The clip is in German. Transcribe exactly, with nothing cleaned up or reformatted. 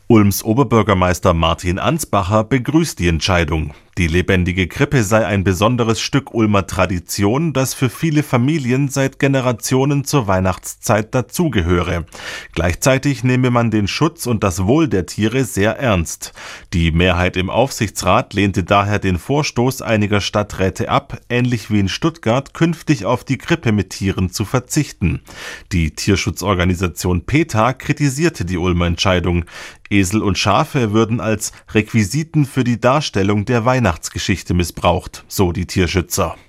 Ulms Oberbürgermeister Martin Ansbacher begrüßt die Entscheidung. Die lebendige Krippe sei ein besonderes Stück Ulmer Tradition, das für viele Familien seit Generationen zur Weihnachtszeit dazugehöre. Gleichzeitig nehme man den Schutz und das Wohl der Tiere sehr ernst. Die Mehrheit im Aufsichtsrat lehnte daher den Vorstoß einiger Stadträte ab, ähnlich wie in Stuttgart künftig auf die Krippe mit Tieren zu verzichten. Die Tierschutzorganisation PETA kritisierte die Ulmer Entscheidung. Esel und Schafe würden als Requisiten für die Darstellung der Weihnachtsgeschichte missbraucht, so die Tierschützer.